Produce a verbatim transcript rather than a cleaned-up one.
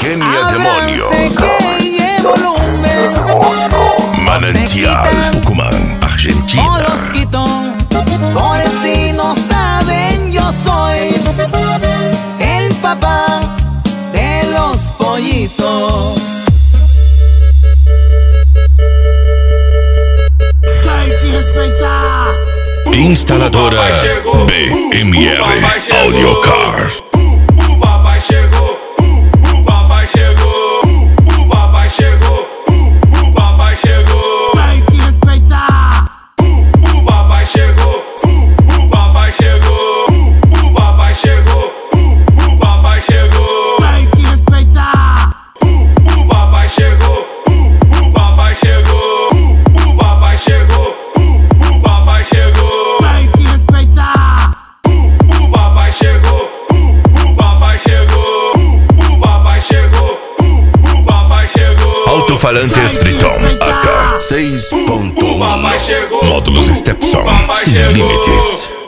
Genia Demonio. Manantial, Tucumán, Argentina. Por si no saben, yo soy el papá de los pollitos. Instaladora B M R Audio Car. O papai chegou, o papai chegou, o papai chegou, o papai chegou. Tem que respeitar. O papai chegou, o papai chegou, o papai chegou, o papai chegou. Tem que respeitar. O papai chegou, o papai chegou, o papai chegou, o papai chegou. Tem que respeitar. O papai chegou, o papai chegou, o papai chegou, o papai chegou. Alto-falantes Triton A K seis ponto um. Papai chegou. Módulos Stepson Papai sem chegou. limites.